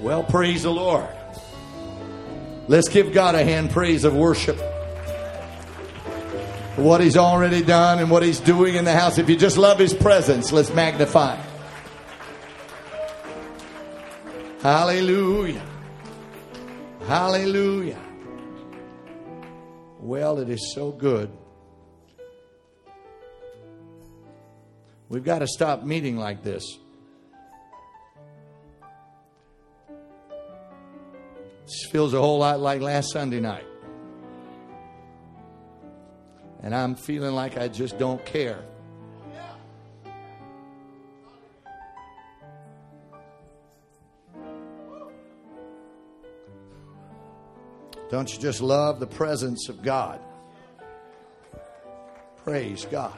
Well, praise the Lord. Let's give God a hand praise of worship for what He's already done and what He's doing in the house. If you just love His presence, let's magnify. Hallelujah. Hallelujah. Well, it is so good. We've got to stop meeting like this. This feels a whole lot like last Sunday night. And I'm feeling like I just don't care. Don't you just love the presence of God? Praise God.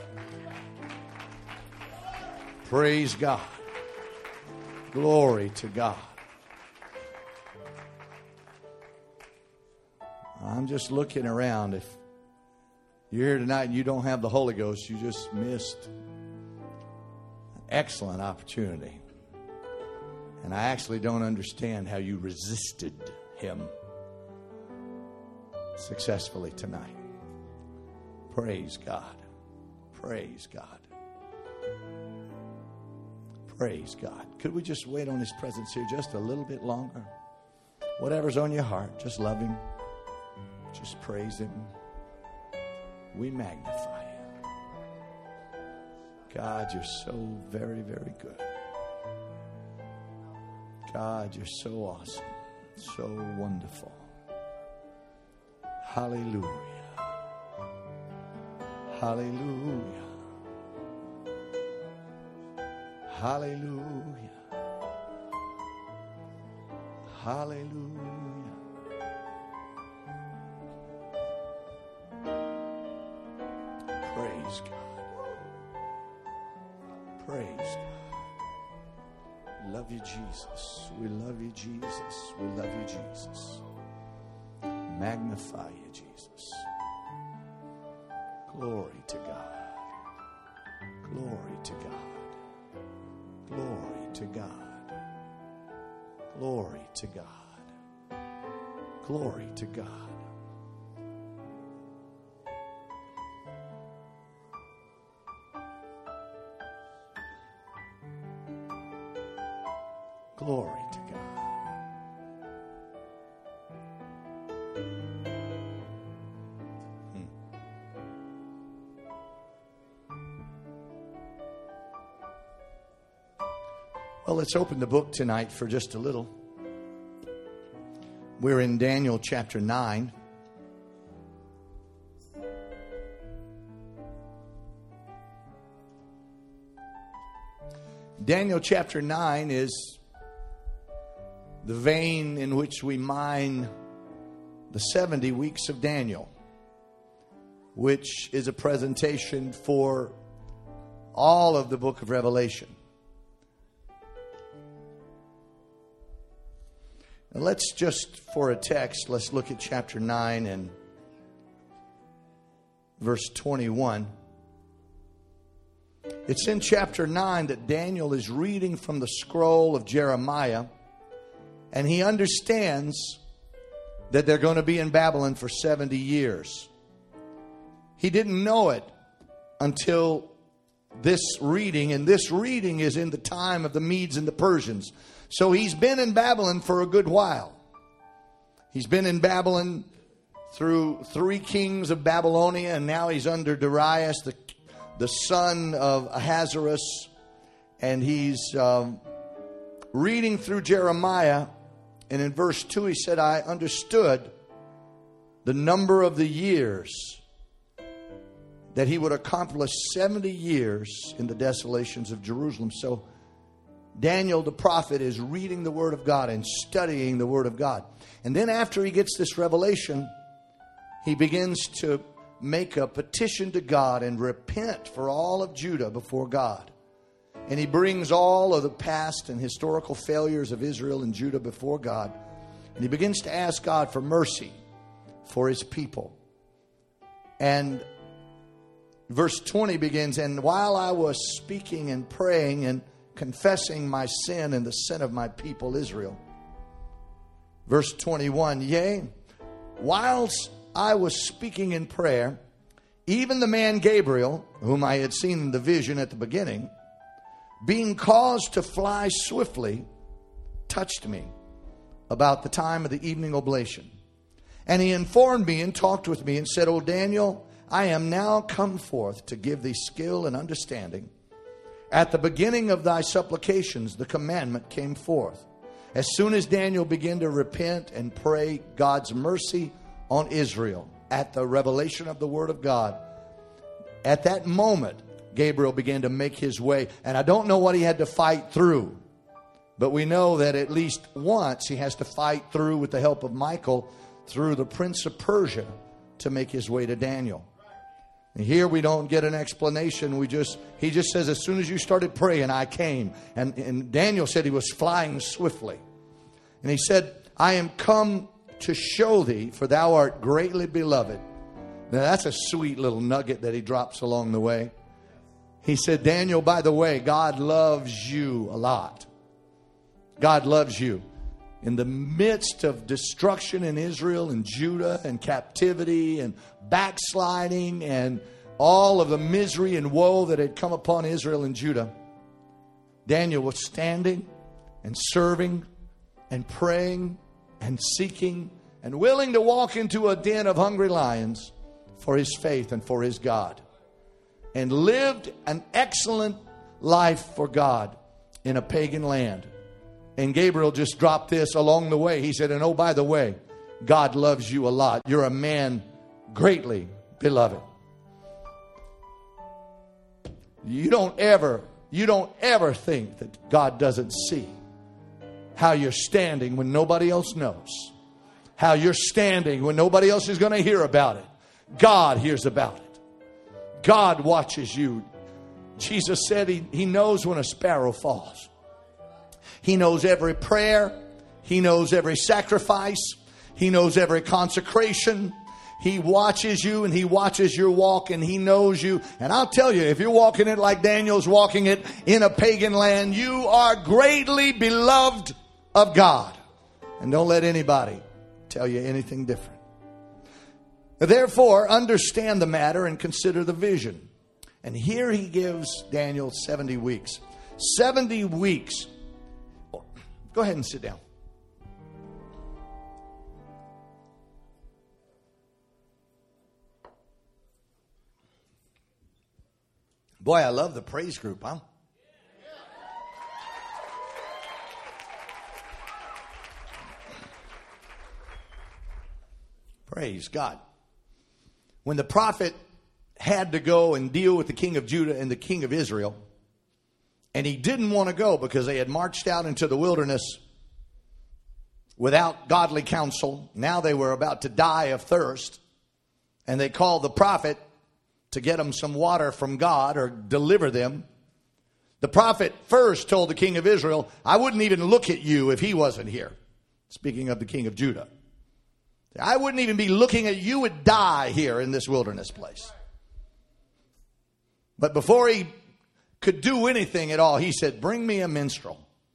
Praise God. Glory to God. I'm just looking around. If you're here tonight and you don't have the Holy Ghost, you just missed an excellent opportunity. And I actually don't understand how you resisted Him successfully tonight. Praise God. Praise God. Praise God. Could we just wait on His presence here just a little bit longer? Whatever's on your heart, just love Him. Just praise Him. We magnify Him. God, you're so very, very good. God, you're so awesome. So wonderful. Hallelujah. Hallelujah. Hallelujah. Hallelujah. Praise God. Praise God. Love you, Jesus. We love you, Jesus. We love you, Jesus. Magnify you, Jesus. Glory to God. Glory to God. Glory to God. Glory to God. Glory to God. Glory to God. Well, let's open the book tonight for just a little. We're in Daniel chapter 9. Daniel chapter 9 is the vein in which we mine the 70 weeks of Daniel, which is a presentation for all of the book of Revelation. And let's just, for a text, let's look at chapter 9 and verse 21. It's in chapter 9 that Daniel is reading from the scroll of Jeremiah, and he understands that they're going to be in Babylon for 70 years. He didn't know it until this reading, and this reading is in the time of the Medes and the Persians. So he's been in Babylon for a good while. He's been in Babylon through 3 kings of Babylonia, and now he's under Darius, the son of Ahasuerus, and he's reading through Jeremiah. And in verse 2 he said, I understood the number of the years that he would accomplish 70 years in the desolations of Jerusalem. So Daniel the prophet is reading the Word of God and studying the Word of God. And then after he gets this revelation, he begins to make a petition to God and repent for all of Judah before God. And he brings all of the past and historical failures of Israel and Judah before God. And he begins to ask God for mercy for His people. And verse 20 begins, and while I was speaking and praying and confessing my sin and the sin of my people Israel, Verse 21, yea, whilst I was speaking in prayer, even the man Gabriel, whom I had seen in the vision at the beginning, being caused to fly swiftly, touched me about the time of the evening oblation. And he informed me and talked with me and said, O Daniel, I am now come forth to give thee skill and understanding. At the beginning of thy supplications, the commandment came forth. As soon as Daniel began to repent and pray God's mercy on Israel at the revelation of the word of God, at that moment, Gabriel began to make his way. And I don't know what he had to fight through, but we know that at least once he has to fight through, with the help of Michael, through the prince of Persia to make his way to Daniel. And here we don't get an explanation. He just says, as soon as you started praying, I came. And Daniel said he was flying swiftly. And he said, I am come to show thee, for thou art greatly beloved. Now that's a sweet little nugget that he drops along the way. He said, Daniel, by the way, God loves you a lot. God loves you. In the midst of destruction in Israel and Judah and captivity and backsliding and all of the misery and woe that had come upon Israel and Judah, Daniel was standing and serving and praying and seeking and willing to walk into a den of hungry lions for his faith and for his God, and lived an excellent life for God in a pagan land. And Gabriel just dropped this along the way. He said, and oh, by the way, God loves you a lot. You're a man greatly beloved. You don't ever think that God doesn't see how you're standing when nobody else knows. How you're standing when nobody else is going to hear about it. God hears about it. God watches you. Jesus said he knows when a sparrow falls. He knows every prayer. He knows every sacrifice. He knows every consecration. He watches you and he watches your walk and he knows you. And I'll tell you, if you're walking it like Daniel's walking it in a pagan land, you are greatly beloved of God. And don't let anybody tell you anything different. Therefore, understand the matter and consider the vision. And here he gives Daniel 70 weeks. 70 weeks. Go ahead and sit down. Boy, I love the praise group, huh? Praise God. When the prophet had to go and deal with the king of Judah and the king of Israel, and he didn't want to go because they had marched out into the wilderness without godly counsel. Now they were about to die of thirst. And they called the prophet to get them some water from God or deliver them. The prophet first told the king of Israel, I wouldn't even look at you if he wasn't here. Speaking of the king of Judah. I wouldn't even be looking at you. You would die here in this wilderness place. But before he could do anything at all, he said, bring me a minstrel.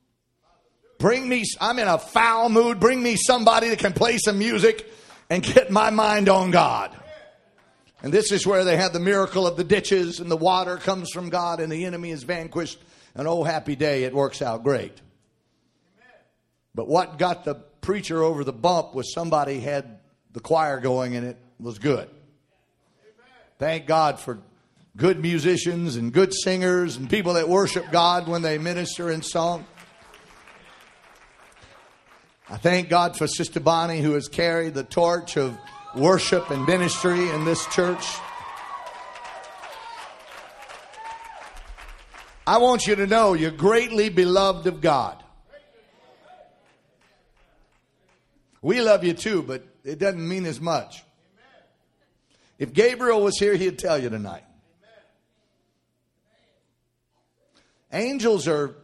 I'm in a foul mood. Bring me somebody that can play some music and get my mind on God. And this is where they had the miracle of the ditches and the water comes from God and the enemy is vanquished. And oh, happy day, it works out great. But what got the preacher over the bump was somebody had the choir going and it was good. Thank God for good musicians and good singers and people that worship God when they minister in song. I thank God for Sister Bonnie, who has carried the torch of worship and ministry in this church. I want you to know you're greatly beloved of God. We love you too, but it doesn't mean as much. If Gabriel was here, he'd tell you tonight. Angels are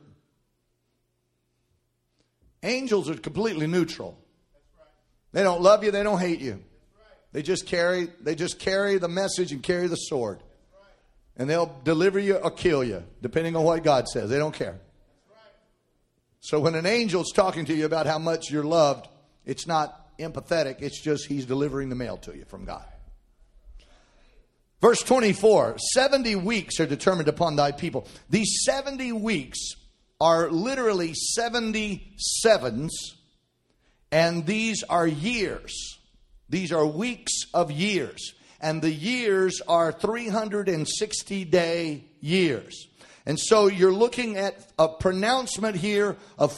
completely neutral. They don't love you, they don't hate you. They just carry the message and carry the sword. And they'll deliver you or kill you, depending on what God says. They don't care. So when an angel's talking to you about how much you're loved, It's not empathetic. It's just he's delivering the mail to you from God. Verse 24, 70 weeks are determined upon thy people. These 70 weeks are literally 70 sevens, and these are years. These are weeks of years. And the years are 360-day years. And so you're looking at a pronouncement here of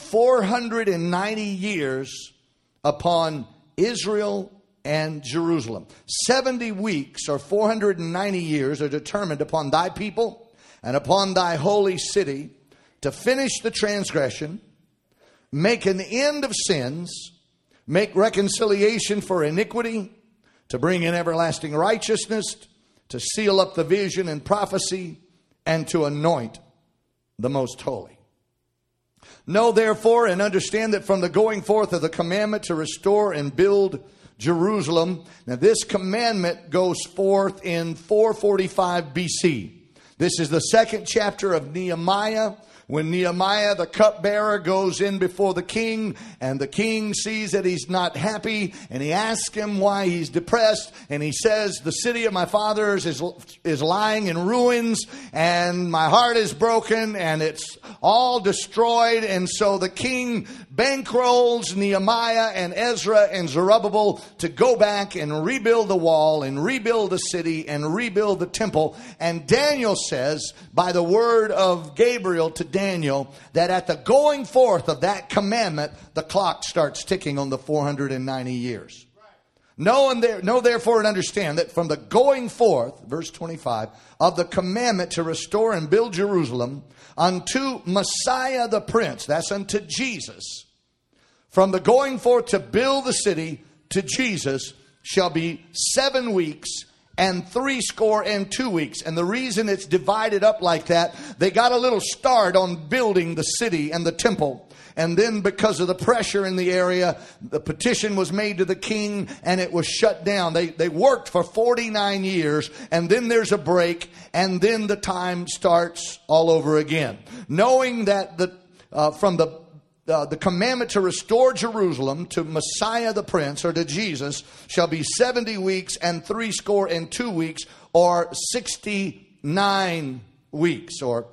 490 years upon Israel and Jerusalem. 70 weeks or 490 years are determined upon thy people and upon thy holy city to finish the transgression, make an end of sins, make reconciliation for iniquity, to bring in everlasting righteousness, to seal up the vision and prophecy, and to anoint the most holy. Know therefore and understand that from the going forth of the commandment to restore and build Jerusalem. Now this commandment goes forth in 445 BC. This is the second chapter of Nehemiah. When Nehemiah, the cupbearer, goes in before the king, and the king sees that he's not happy, and he asks him why he's depressed, and he says, the city of my fathers is lying in ruins, and my heart is broken, and it's all destroyed. And so the king bankrolls Nehemiah and Ezra and Zerubbabel to go back and rebuild the wall and rebuild the city and rebuild the temple. And Daniel says, by the word of Gabriel to Daniel, that at the going forth of that commandment, the clock starts ticking on the 490 years. Know therefore and understand that from the going forth, verse 25, of the commandment to restore and build Jerusalem unto Messiah the Prince, that's unto Jesus, from the going forth to build the city to Jesus shall be 7 weeks and 62 weeks. And the reason it's divided up like that, they got a little start on building the city and the temple. And then because of the pressure in the area, the petition was made to the king and it was shut down. They worked for 49 years and then there's a break and then the time starts all over again. Knowing that from the commandment to restore Jerusalem to Messiah the Prince, or to Jesus, shall be 70 weeks and 62 weeks, or 69 weeks, or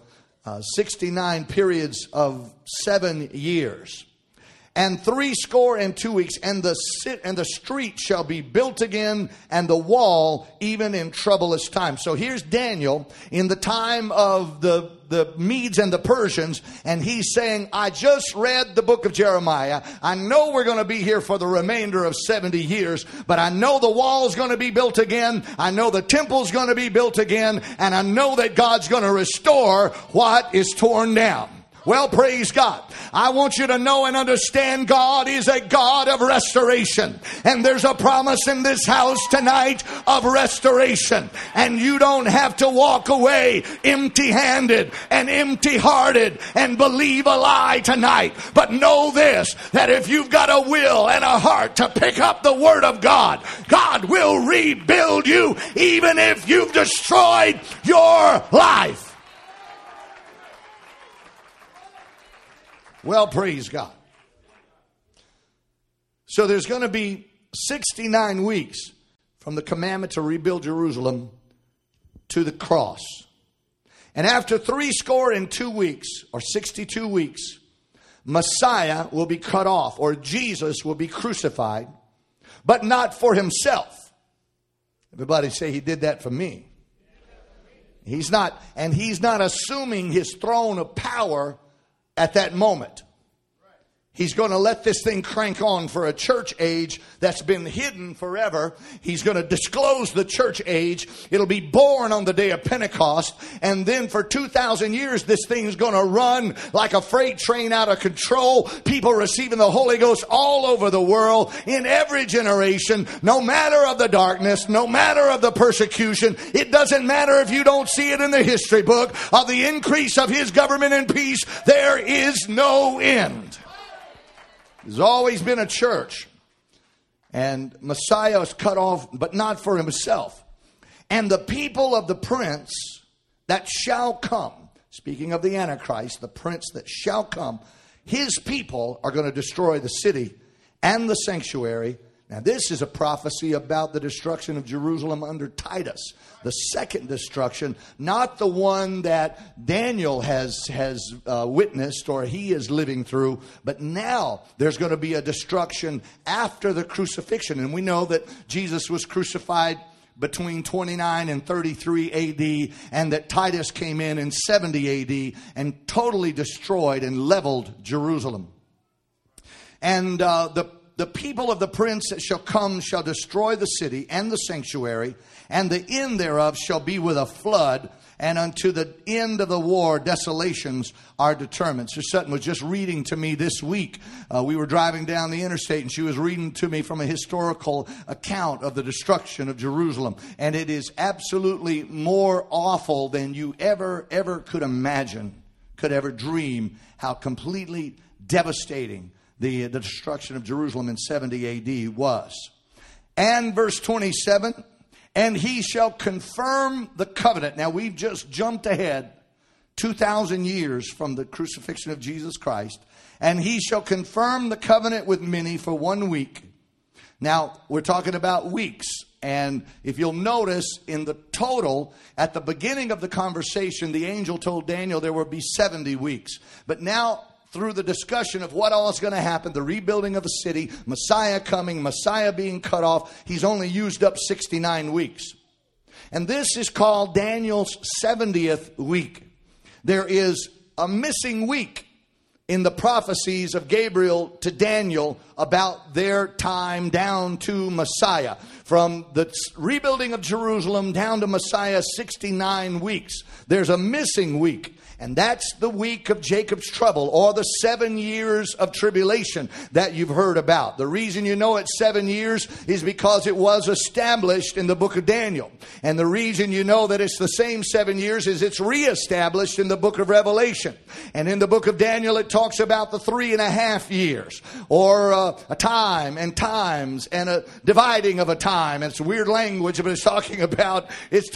69 periods of 7 years. And 62 weeks, and the street shall be built again, and the wall even in troublous times. So here's Daniel in the time of the Medes and the Persians, and he's saying, I just read the book of Jeremiah. I know we're going to be here for the remainder of 70 years, but I know the wall's going to be built again. I know the temple's going to be built again, and I know that God's going to restore what is torn down. Well, praise God. I want you to know and understand God is a God of restoration. And there's a promise in this house tonight of restoration. And you don't have to walk away empty-handed and empty-hearted and believe a lie tonight. But know this, that if you've got a will and a heart to pick up the Word of God, God will rebuild you even if you've destroyed your life. Well, praise God. So there's going to be 69 weeks from the commandment to rebuild Jerusalem to the cross. And after 62 weeks, or 62 weeks, Messiah will be cut off, or Jesus will be crucified, but not for himself. Everybody say, he did that for me. He's not assuming his throne of power at that moment. He's going to let this thing crank on for a church age that's been hidden forever. He's going to disclose the church age. It'll be born on the day of Pentecost. And then for 2,000 years, this thing's going to run like a freight train out of control. People receiving the Holy Ghost all over the world, in every generation, no matter of the darkness, no matter of the persecution. It doesn't matter if you don't see it in the history book of the increase of his government and peace. There is no end. There's always been a church. And Messiah is cut off, but not for himself. And the people of the prince that shall come, speaking of the Antichrist, the prince that shall come, his people are going to destroy the city and the sanctuary. Now, this is a prophecy about the destruction of Jerusalem under Titus. The second destruction, not the one that Daniel has witnessed or he is living through, but now there's going to be a destruction after the crucifixion. And we know that Jesus was crucified between 29 and 33 AD, and that Titus came in 70 AD and totally destroyed and leveled Jerusalem. And the people of the prince that shall come shall destroy the city and the sanctuary, and the end thereof shall be with a flood, and unto the end of the war desolations are determined. Sister Sutton was just reading to me this week. We were driving down the interstate, and she was reading to me from a historical account of the destruction of Jerusalem. And it is absolutely more awful than you ever could imagine, could ever dream, how completely devastating the destruction of Jerusalem in 70 AD was. And verse 27, and he shall confirm the covenant. Now, we've just jumped ahead 2,000 years from the crucifixion of Jesus Christ. And he shall confirm the covenant with many for 1 week. Now, we're talking about weeks. And if you'll notice, in the total, at the beginning of the conversation, the angel told Daniel there would be 70 weeks. But now, through the discussion of what all is going to happen, the rebuilding of the city, Messiah coming, Messiah being cut off, he's only used up 69 weeks. And this is called Daniel's 70th week. There is a missing week in the prophecies of Gabriel to Daniel about their time down to Messiah. From the rebuilding of Jerusalem down to Messiah, 69 weeks. There's a missing week. And that's the week of Jacob's trouble, or the 7 years of tribulation that you've heard about. The reason you know it's 7 years is because it was established in the book of Daniel. And the reason you know that it's the same 7 years is it's reestablished in the book of Revelation. And in the book of Daniel, it talks about the 3.5 years, or a time and times and a dividing of a time. And it's weird language, but it's talking about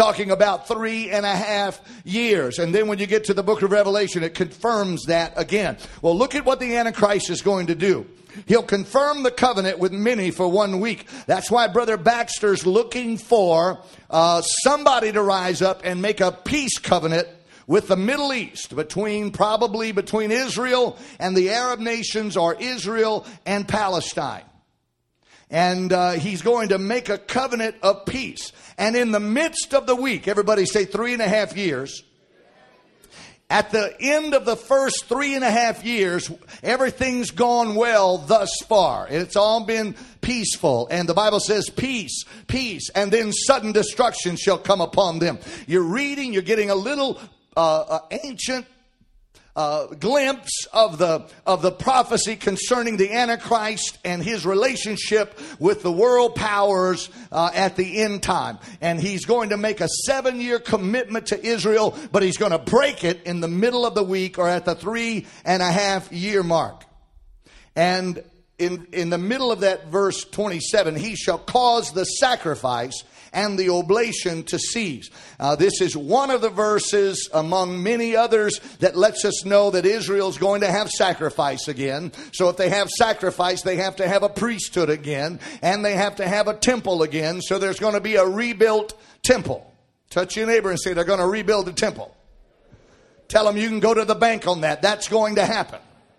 3.5 years. And then when you get to the book of Revelation, it confirms that again. Well, look at what the Antichrist is going to do. He'll confirm the covenant with many for 1 week. That's why Brother Baxter's looking for somebody to rise up and make a peace covenant with the Middle East, probably between Israel and the Arab nations, or Israel and Palestine. And he's going to make a covenant of peace. And in the midst of the week, everybody say 3.5 years. At the end of the first 3.5 years, everything's gone well thus far. It's all been peaceful. And the Bible says peace, peace, and then sudden destruction shall come upon them. You're getting a little ancient glimpse of the prophecy concerning the Antichrist and his relationship with the world powers at the end time. And he's going to make a 7-year commitment to Israel, but he's going to break it in the middle of the week, or at the 3.5 year mark. And in the middle of that verse 27, he shall cause the sacrifice and the oblation to cease. This is one of the verses among many others that lets us know that Israel's going to have sacrifice again. So if they have sacrifice, they have to have a priesthood again, and they have to have a temple again. So there's going to be a rebuilt temple. Touch your neighbor and say, they're going to rebuild the temple. Tell them you can go to the bank on that. That's going to happen.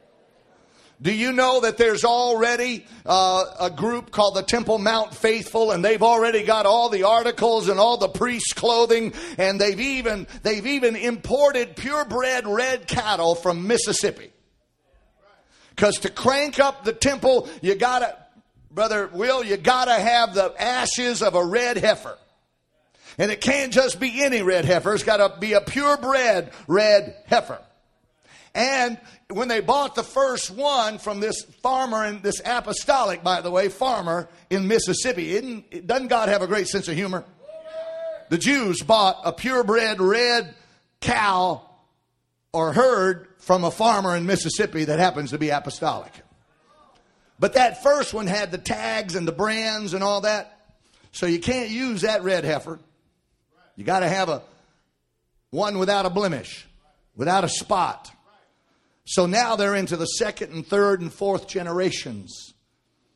Do you know that there's already a group called the Temple Mount Faithful, and they've already got all the articles and all the priest's clothing, and they've even imported purebred red cattle from Mississippi. Because to crank up the temple, Brother Will, you gotta have the ashes of a red heifer. And it can't just be any red heifer. It's got to be a purebred red heifer. And when they bought the first one from this farmer, and this apostolic, by the way, farmer in Mississippi, doesn't God have a great sense of humor? The Jews bought a purebred red cow or herd from a farmer in Mississippi that happens to be apostolic. But that first one had the tags and the brands and all that. So you can't use that red heifer. You got to have one without a blemish, without a spot. So now they're into the second and third and fourth generations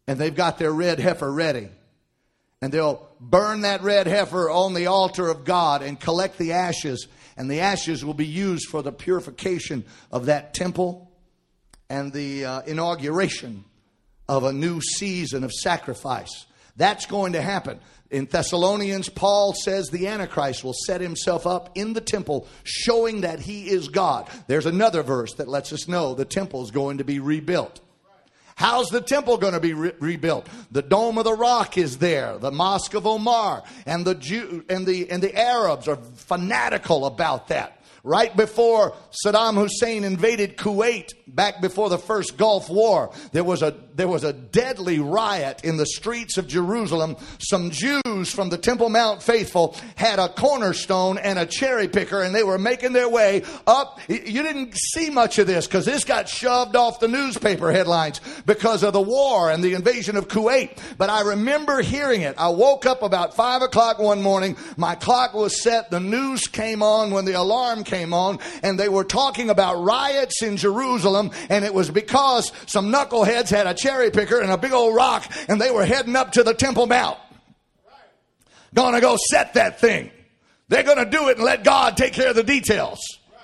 and they've got their red heifer ready. And they'll burn that red heifer on the altar of God and collect the ashes. And the ashes will be used for the purification of that temple and the inauguration of a new season of sacrifice. That's going to happen. In Thessalonians, Paul says the Antichrist will set himself up in the temple, showing that he is God. There's another verse that lets us know the temple is going to be rebuilt. How's the temple going to be rebuilt? The Dome of the Rock is there, the Mosque of Omar, and the Jew and the Arabs are fanatical about that. Right before Saddam Hussein invaded Kuwait, back before the first Gulf War, there was a deadly riot in the streets of Jerusalem. Some Jews from the Temple Mount faithful had a cornerstone and a cherry picker, and they were making their way up. You didn't see much of this because this got shoved off the newspaper headlines because of the war and the invasion of Kuwait. But I remember hearing it. I woke up about 5 o'clock one morning. My clock was set. The news came on when the alarm came on, and they were talking about riots in Jerusalem, and it was because some knuckleheads had a cherry picker and a big old rock, and they were heading up to the Temple Mount. Gonna go set that thing. They're gonna do it and let God take care of the details.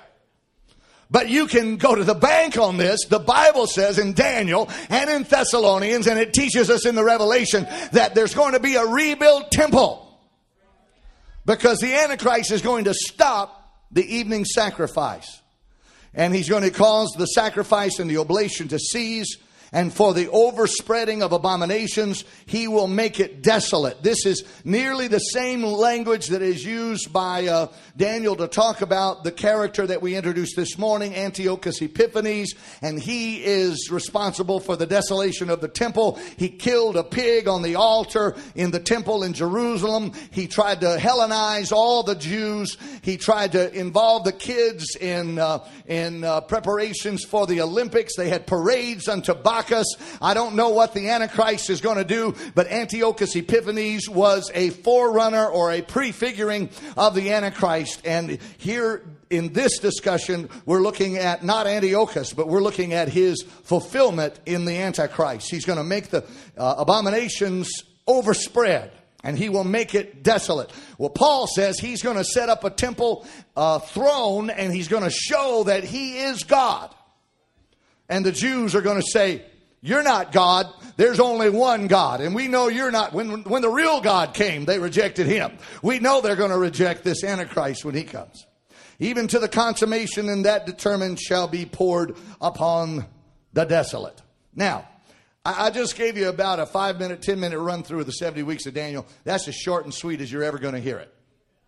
But you can go to the bank on this. The Bible says in Daniel and in Thessalonians, and it teaches us in the Revelation, that there's going to be a rebuilt temple, because the Antichrist is going to stop the evening sacrifice. And he's going to cause the sacrifice and the oblation to cease. And for the overspreading of abominations, he will make it desolate. This is nearly the same language that is used by Daniel to talk about the character that we introduced this morning, Antiochus Epiphanes. And he is responsible for the desolation of the temple. He killed a pig on the altar in the temple in Jerusalem. He tried to Hellenize all the Jews. He tried to involve the kids in preparations for the Olympics. They had parades unto Bacchus. I don't know what the Antichrist is going to do, but Antiochus Epiphanes was a forerunner or a prefiguring of the Antichrist. And here in this discussion, we're looking at not Antiochus, but we're looking at his fulfillment in the Antichrist. He's going to make the abominations overspread, and he will make it desolate. Well, Paul says he's going to set up a temple throne, and he's going to show that he is God. And the Jews are going to say, you're not God. There's only one God. And we know you're not. When the real God came, they rejected him. We know they're going to reject this Antichrist when he comes. Even to the consummation, and that determined shall be poured upon the desolate. Now, I just gave you about a 5-minute, 10-minute run through of the 70 weeks of Daniel. That's as short and sweet as you're ever going to hear it.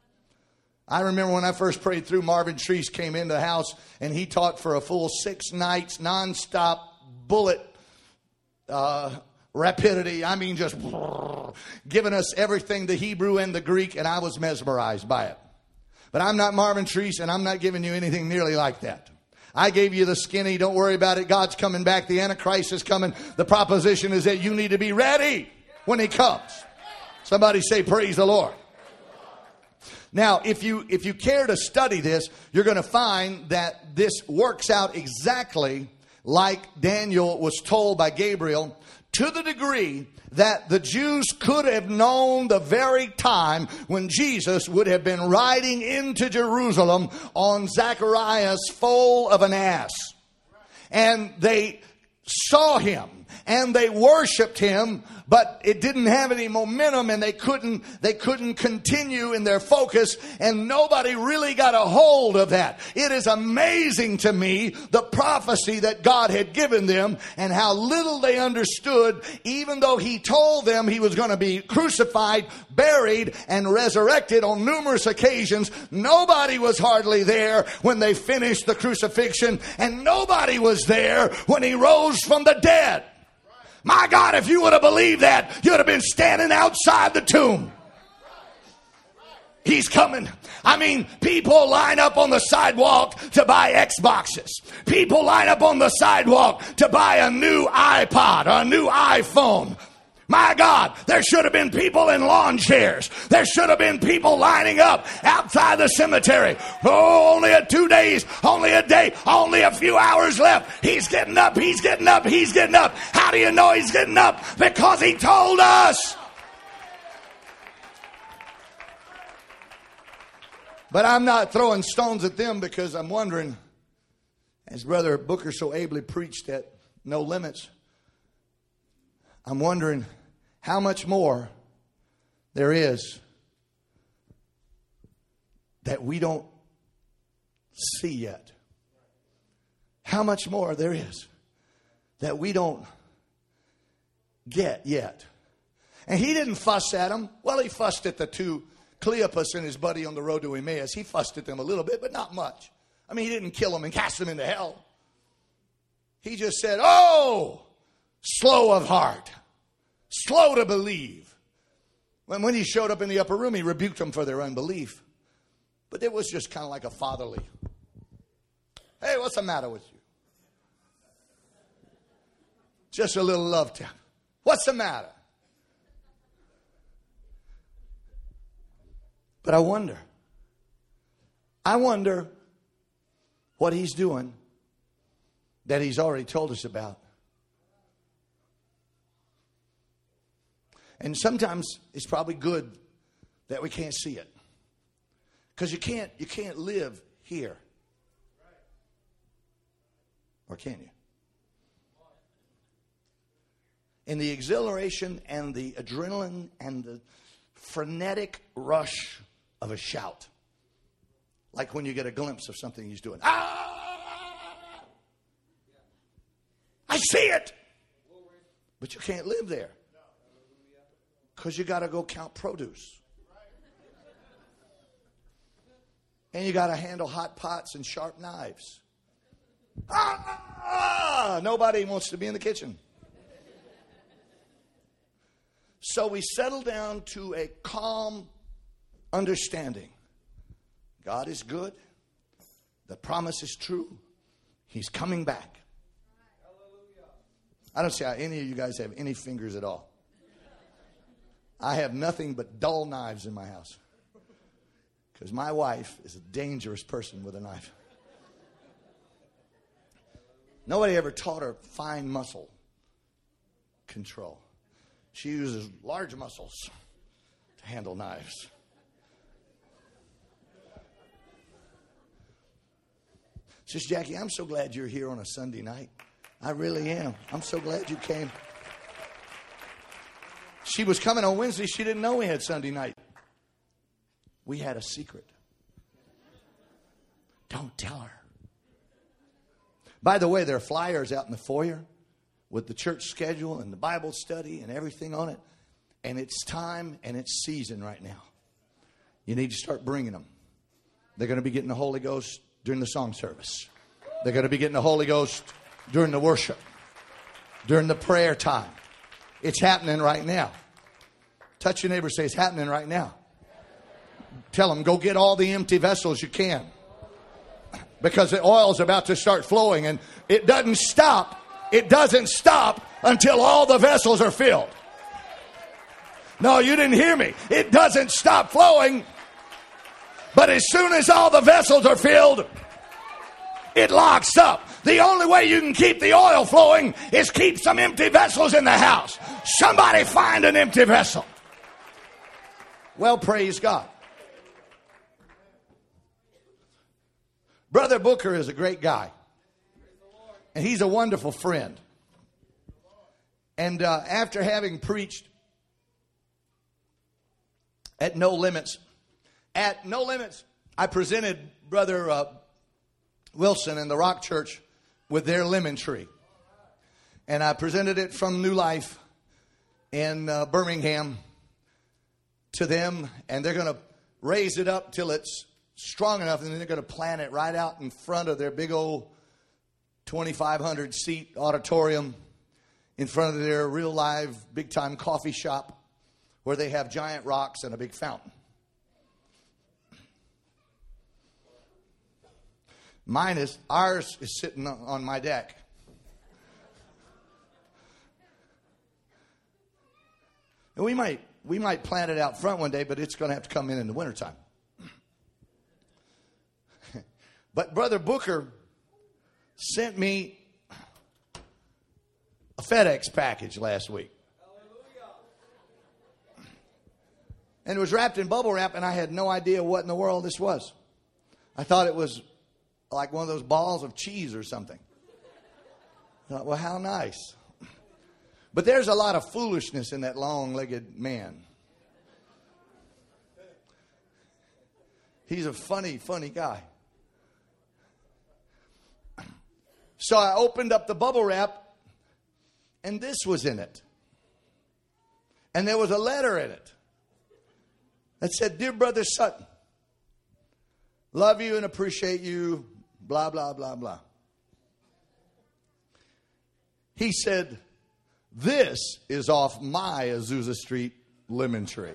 I remember when I first prayed through, Marvin Treese came into the house and he taught for a full 6 nights, nonstop, bullet rapidity. I mean, just giving us everything, the Hebrew and the Greek, and I was mesmerized by it. But I'm not Marvin Treese, and I'm not giving you anything nearly like that. I gave you the skinny, don't worry about it, God's coming back, the Antichrist is coming. The proposition is that you need to be ready when he comes. Somebody say, praise the Lord. Now, if you care to study this, you're going to find that this works out exactly like Daniel was told by Gabriel, to the degree that the Jews could have known the very time when Jesus would have been riding into Jerusalem on Zachariah's foal of an ass. And they saw him and they worshiped him, but it didn't have any momentum, and they couldn't continue in their focus, and nobody really got a hold of that. It is amazing to me the prophecy that God had given them and how little they understood, even though he told them he was going to be crucified, buried, and resurrected on numerous occasions. Nobody was hardly there when they finished the crucifixion, and nobody was there when he rose from the dead. My God, if you would have believed that, you would have been standing outside the tomb. He's coming. I mean, people line up on the sidewalk to buy Xboxes. People line up on the sidewalk to buy a new iPod or a new iPhone. My God, there should have been people in lawn chairs. There should have been people lining up outside the cemetery. Oh, only 2 days, only a day, only a few hours left. He's getting up, he's getting up, he's getting up. How do you know he's getting up? Because he told us. But I'm not throwing stones at them, because I'm wondering, as Brother Booker so ably preached at No Limits, I'm wondering how much more there is that we don't see yet. How much more there is that we don't get yet. And he didn't fuss at them. Well, he fussed at the two, Cleopas and his buddy on the road to Emmaus. He fussed at them a little bit, but not much. I mean, he didn't kill them and cast them into hell. He just said, oh, slow of heart, slow to believe. When he showed up in the upper room, he rebuked them for their unbelief. But it was just kind of like a fatherly, hey, what's the matter with you? Just a little love tap. What's the matter? But I wonder what he's doing that he's already told us about. And sometimes it's probably good that we can't see it. Because you can't live here. Or can you? In the exhilaration and the adrenaline and the frenetic rush of a shout. Like when you get a glimpse of something he's doing. Ah! I see it. But you can't live there. Because you got to go count produce. And you got to handle hot pots and sharp knives. Nobody wants to be in the kitchen. So we settle down to a calm understanding. God is good. The promise is true. He's coming back. I don't see how any of you guys have any fingers at all. I have nothing but dull knives in my house. Because my wife is a dangerous person with a knife. Nobody ever taught her fine muscle control. She uses large muscles to handle knives. Sister Jackie, I'm so glad you're here on a Sunday night. I really am. I'm so glad you came. She was coming on Wednesday. She didn't know we had Sunday night. We had a secret. Don't tell her. By the way, there are flyers out in the foyer with the church schedule and the Bible study and everything on it. And it's time and it's season right now. You need to start bringing them. They're going to be getting the Holy Ghost during the song service. They're going to be getting the Holy Ghost during the worship, during the prayer time. It's happening right now. Touch your neighbor and say, it's happening right now. Tell them, go get all the empty vessels you can. Because the oil is about to start flowing. And it doesn't stop. It doesn't stop until all the vessels are filled. No, you didn't hear me. It doesn't stop flowing. But as soon as all the vessels are filled, it locks up. The only way you can keep the oil flowing is keep some empty vessels in the house. Somebody find an empty vessel. Well, praise God. Brother Booker is a great guy. And he's a wonderful friend. And after having preached at No Limits, I presented Brother Wilson and the Rock Church with their lemon tree. And I presented it from New Life in Birmingham to them. And they're going to raise it up till it's strong enough. And then they're going to plant it right out in front of their big old 2,500 seat auditorium in front of their real live big time coffee shop where they have giant rocks and a big fountain. Ours is sitting on my deck. And we might plant it out front one day, but it's going to have to come in the wintertime. But Brother Booker sent me a FedEx package last week. And it was wrapped in bubble wrap, and I had no idea what in the world this was. I thought it was like one of those balls of cheese or something. I thought, well, how nice. But there's a lot of foolishness in that long-legged man. He's a funny, funny guy. So I opened up the bubble wrap, and this was in it. And there was a letter in it that said, "Dear Brother Sutton, love you and appreciate you, blah, blah, blah, blah." He said, "This is off my Azusa Street lemon tree."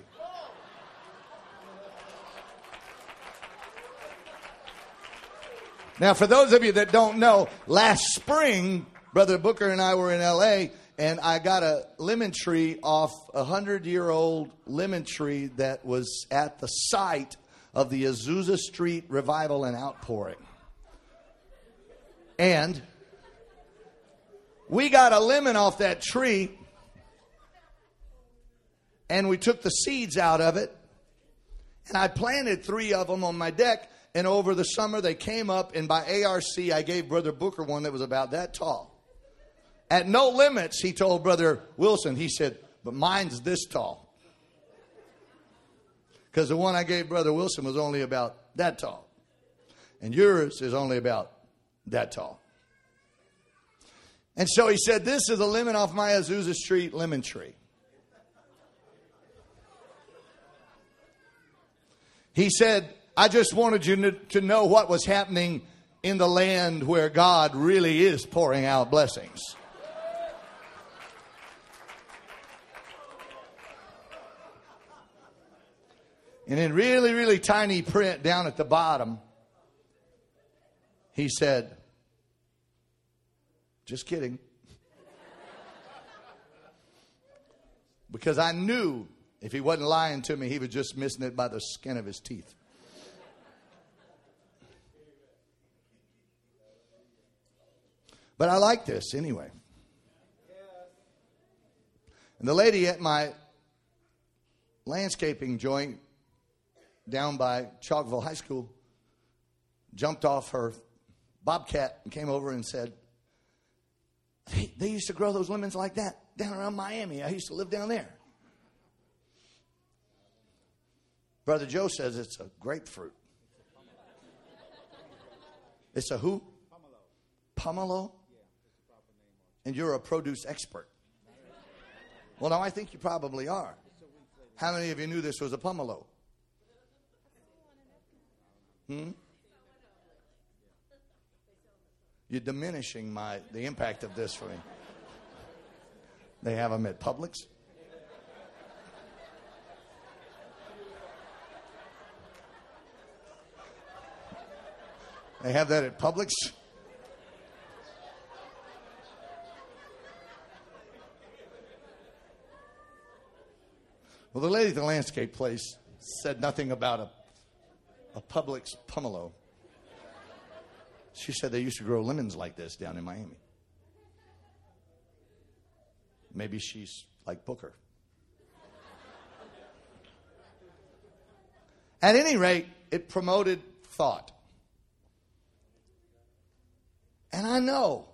Now, for those of you that don't know, last spring, Brother Booker and I were in L.A., and I got a lemon tree off a 100-year-old lemon tree that was at the site of the Azusa Street Revival and Outpouring. And we got a lemon off that tree, and we took the seeds out of it, and I planted 3 of them on my deck. And over the summer, they came up, and by ARC, I gave Brother Booker one that was about that tall. At No Limits, he told Brother Wilson, he said, "But mine's this tall." Because the one I gave Brother Wilson was only about that tall. And yours is only about that tall. And so he said, "This is a lemon off my Azusa Street lemon tree." He said, "I just wanted you to know what was happening in the land where God really is pouring out blessings." And in really, really tiny print down at the bottom, he said, "Just kidding." Because I knew if he wasn't lying to me, he was just missing it by the skin of his teeth. But I like this anyway. And the lady at my landscaping joint down by Chalkville High School jumped off her bobcat and came over and said, "Hey, they used to grow those lemons like that down around Miami. I used to live down there." Brother Joe says it's a grapefruit. It's a who? Pomelo? And you're a produce expert. Well, no, I think you probably are. How many of you knew this was a pomelo? You're diminishing the impact of this for me. They have them at Publix. They have that at Publix. Well, the lady at the landscape place said nothing about a Publix pomelo. She said they used to grow lemons like this down in Miami. Maybe she's like Booker. At any rate, it promoted thought. And I know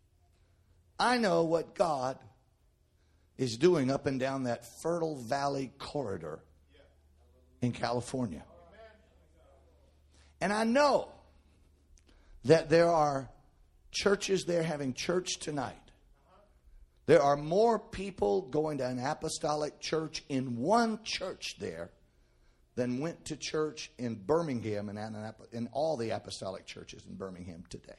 what God is doing up and down that Fertile Valley corridor in California. And I know that there are churches there having church tonight. There are more people going to an apostolic church in one church there than went to church in Birmingham and in all the apostolic churches in Birmingham today.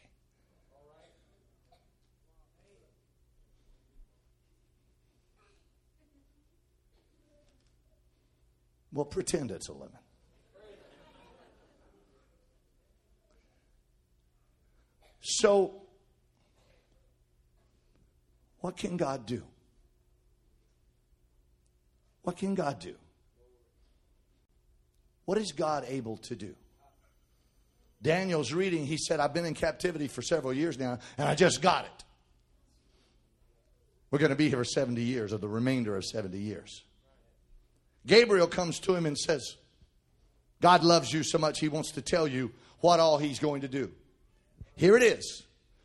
Well, pretend it's a lemon. So, what can God do? What can God do? What is God able to do? Daniel's reading, he said, I've been in captivity for several years now, and I just got it. We're going to be here for 70 years, or the remainder of 70 years. Gabriel comes to him and says, God loves you so much, he wants to tell you what all he's going to do. Here it is.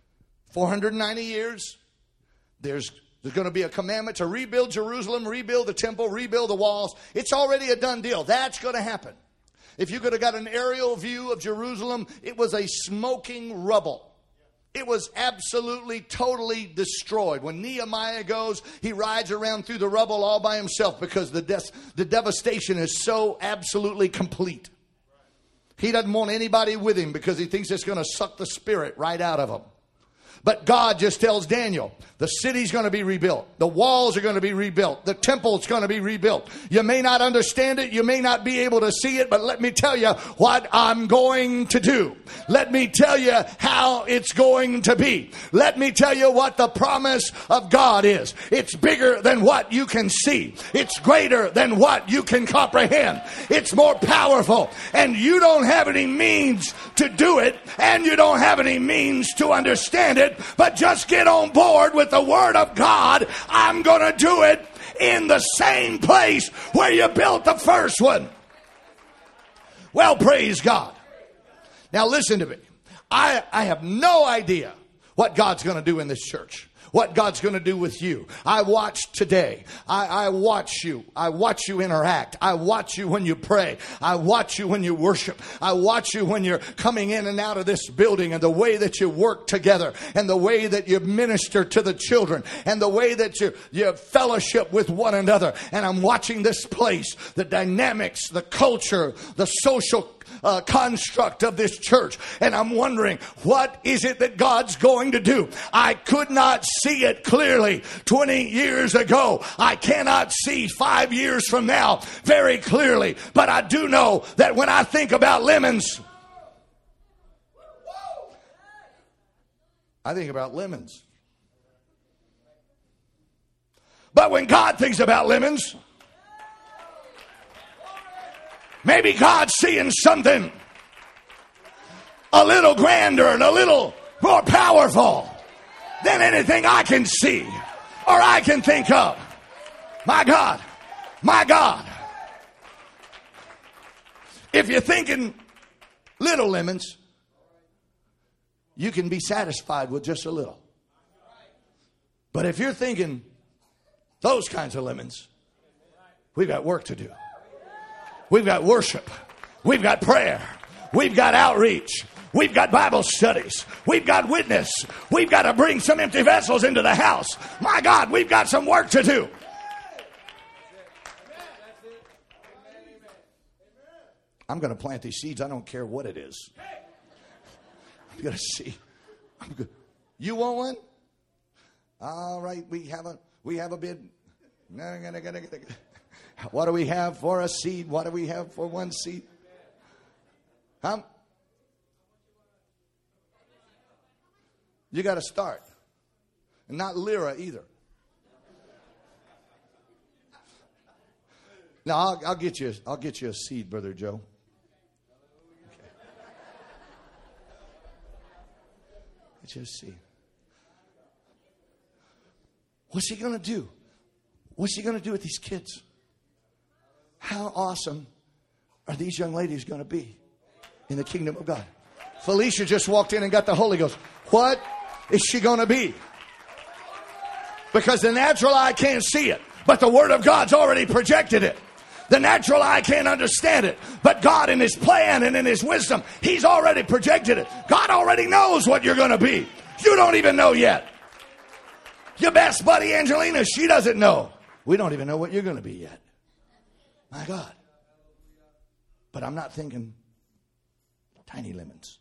490 years. There's going to be a commandment to rebuild Jerusalem, rebuild the temple, rebuild the walls. It's already a done deal. That's going to happen. If you could have got an aerial view of Jerusalem, it was a smoking rubble. It was absolutely, totally destroyed. When Nehemiah goes, he rides around through the rubble all by himself because the devastation is so absolutely complete. He doesn't want anybody with him because he thinks it's going to suck the spirit right out of him. But God just tells Daniel, the city's going to be rebuilt. The walls are going to be rebuilt. The temple's going to be rebuilt. You may not understand it. You may not be able to see it. But let me tell you what I'm going to do. Let me tell you how it's going to be. Let me tell you what the promise of God is. It's bigger than what you can see. It's greater than what you can comprehend. It's more powerful. And you don't have any means to do it. And you don't have any means to understand it. But just get on board with the Word of God. I'm going to do it in the same place where you built the first one. Well, praise God. Now listen to me. I have no idea what God's going to do in this church. What God's going to do with you. I watch today. I watch you. I watch you interact. I watch you when you pray. I watch you when you worship. I watch you when you're coming in and out of this building, and the way that you work together, and the way that you minister to the children, and the way that you fellowship with one another. And I'm watching this place, the dynamics, the culture, the social construct of this church. And I'm wondering, what is it that God's going to do? I could not see it clearly 20 years ago. I cannot see 5 years from now very clearly. But I do know that when I think about lemons, I think about lemons. But when God thinks about lemons, maybe God's seeing something a little grander and a little more powerful than anything I can see or I can think of. My God, my God. If you're thinking little lemons, you can be satisfied with just a little. But if you're thinking those kinds of lemons, we've got work to do. We've got worship. We've got prayer. We've got outreach. We've got Bible studies. We've got witness. We've got to bring some empty vessels into the house. My God, we've got some work to do. I'm going to plant these seeds. I don't care what it is. I'm going to see. You want one? All right, we have a bid. What do we have for a seed? What do we have for one seed? You got to start. And not lira either. Now I'll get you a seed, Brother Joe. Okay. Get you a seed. What's he going to do? What's he going to do with these kids? How awesome are these young ladies going to be in the kingdom of God? Felicia just walked in and got the Holy Ghost. What is she going to be? Because the natural eye can't see it, but the Word of God's already projected it. The natural eye can't understand it, but God in His plan and in His wisdom, He's already projected it. God already knows what you're going to be. You don't even know yet. Your best buddy Angelina, she doesn't know. We don't even know what you're going to be yet. My God. But I'm not thinking tiny lemons.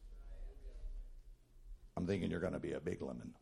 I'm thinking you're going to be a big lemon.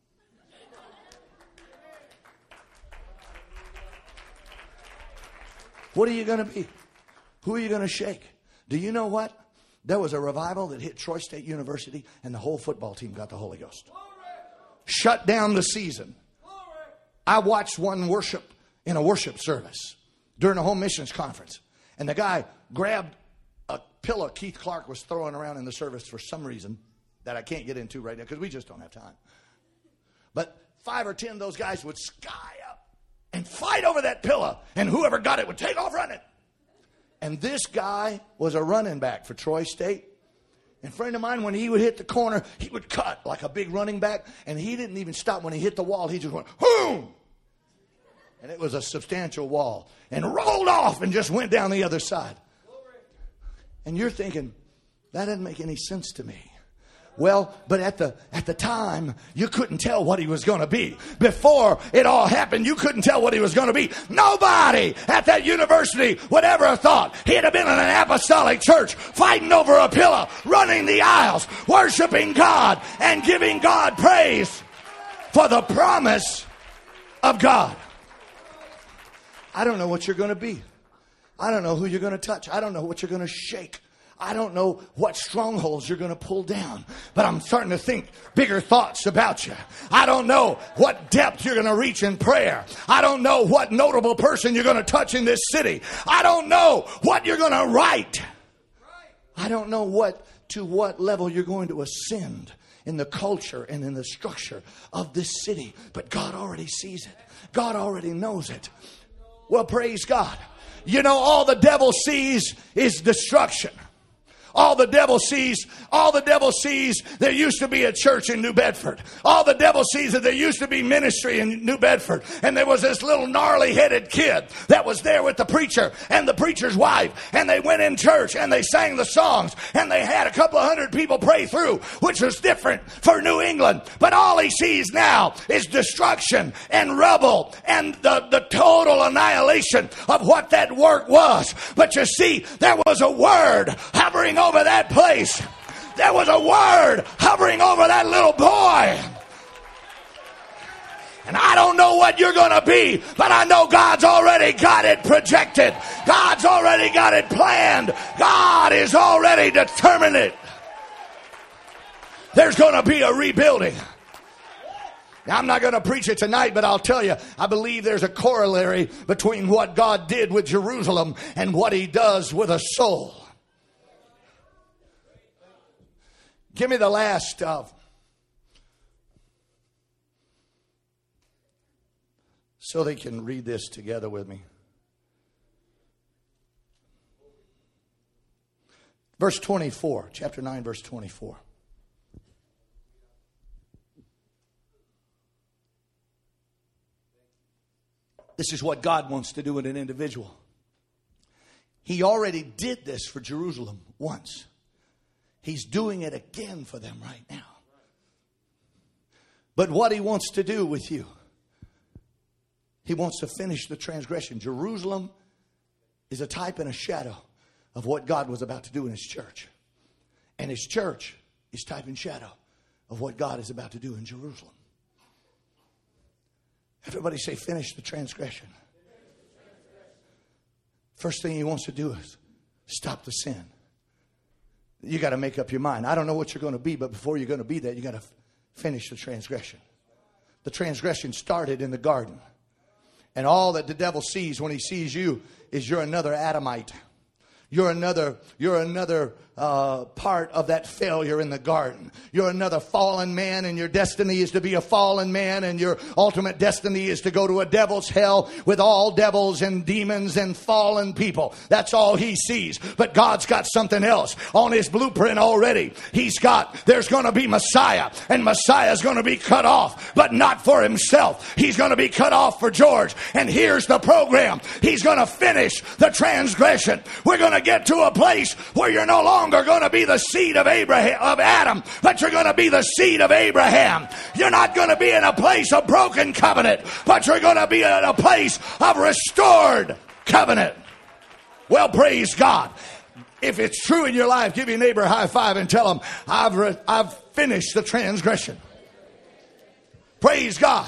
What are you going to be? Who are you going to shake? Do you know what? There was a revival that hit Troy State University, and the whole football team got the Holy Ghost. Shut down the season. I watched one worship in a worship service. during a home missions conference. And the guy grabbed a pillow Keith Clark was throwing around in the service for some reason that I can't get into right now because we just don't have time. But 5 or 10 of those guys would sky up and fight over that pillow, and whoever got it would take off running. And this guy was a running back for Troy State. And a friend of mine, when he would hit the corner, he would cut like a big running back, and he didn't even stop when he hit the wall. He just went, boom! And it was a substantial wall, and rolled off and just went down the other side. And you're thinking, that doesn't make any sense to me. Well, but at the time, you couldn't tell what he was going to be. Before it all happened, you couldn't tell what he was going to be. Nobody at that university would ever have thought he'd have been in an apostolic church, fighting over a pillow, running the aisles, worshiping God, and giving God praise for the promise of God. I don't know what you're going to be. I don't know who you're going to touch. I don't know what you're going to shake. I don't know what strongholds you're going to pull down, but I'm starting to think bigger thoughts about you. I don't know what depth you're going to reach in prayer. I don't know what notable person you're going to touch in this city. I don't know what you're going to write. I don't know to what level you're going to ascend in the culture and in the structure of this city, but God already sees it. God already knows it. Well, praise God. You know, all the devil sees is destruction. All the devil sees, there used to be a church in New Bedford. All the devil sees that there used to be ministry in New Bedford. And there was this little gnarly-headed kid that was there with the preacher and the preacher's wife. And they went in church and they sang the songs. And they had a couple of hundred people pray through, which was different for New England. But all he sees now is destruction and rubble and the total annihilation of what that work was. But you see, there was a word hovering over that place. There was a word hovering over that little boy. And I don't know what you're going to be, but I know God's already got it projected. God's already got it planned. God is already determined it. There's going to be a rebuilding. Now, I'm not going to preach it tonight, but I'll tell you, I believe there's a corollary between what God did with Jerusalem and what he does with a soul. Give me the last so they can read this together with me. Verse 24, chapter 9, verse 24. This is what God wants to do in an individual. He already did this for Jerusalem once. He's doing it again for them right now. But what he wants to do with you, he wants to finish the transgression. Jerusalem is a type and a shadow of what God was about to do in his church. And his church is type and shadow of what God is about to do in Jerusalem. Everybody say, finish the transgression. First thing he wants to do is stop the sin. You got to make up your mind. I don't know what you're going to be, but before you're going to be that, you got to finish the transgression. The transgression started in the garden. And all that the devil sees when he sees you is you're another Adamite. You're another part of that failure in the garden. You're another fallen man, and your destiny is to be a fallen man, and your ultimate destiny is to go to a devil's hell with all devils and demons and fallen people. That's all he sees. But God's got something else on his blueprint already. There's going to be Messiah, and Messiah's going to be cut off, but not for himself. He's going to be cut off for George. And here's the program. He's going to finish the transgression. We're going to get to a place where you're no longer going to be the seed of Adam, but you're going to be the seed of Abraham. You're not going to be in a place of broken covenant, but you're going to be in a place of restored covenant. Well, praise God. If it's true in your life, give your neighbor a high five and tell them, I've finished the transgression. Praise God.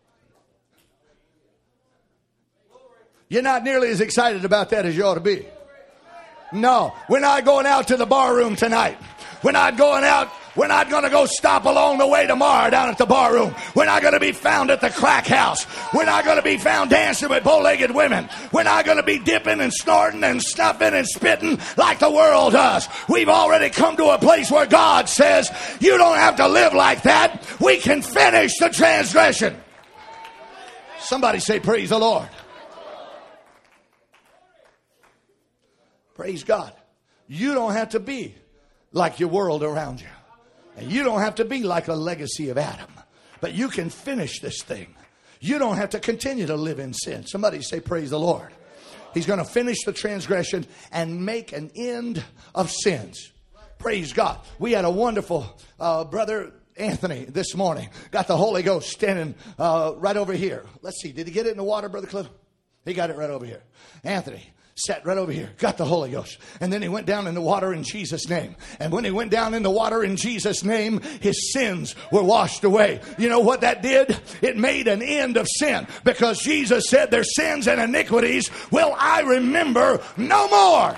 You're not nearly as excited about that as you ought to be. No, we're not going out to the bar room tonight. We're not going out We're not going to go stop along the way tomorrow down at the bar room. We're not going to be found at the crack house. We're not going to be found dancing with bow-legged women. We're not going to be dipping and snorting and snuffing and spitting like the world does. We've already come to a place where God says, you don't have to live like that. We can finish the transgression. Somebody say, praise the Lord. Praise God. You don't have to be like your world around you. And you don't have to be like a legacy of Adam. But you can finish this thing. You don't have to continue to live in sin. Somebody say, praise the Lord. He's going to finish the transgression and make an end of sins. Praise God. We had a wonderful brother Anthony this morning. Got the Holy Ghost standing right over here. Let's see. Did he get it in the water, Brother Cliff? He got it right over here. Anthony sat right over here, got the Holy Ghost. And then he went down in the water in Jesus' name. And when he went down in the water in Jesus' name, his sins were washed away. You know what that did? It made an end of sin. Because Jesus said, their sins and iniquities will I remember no more.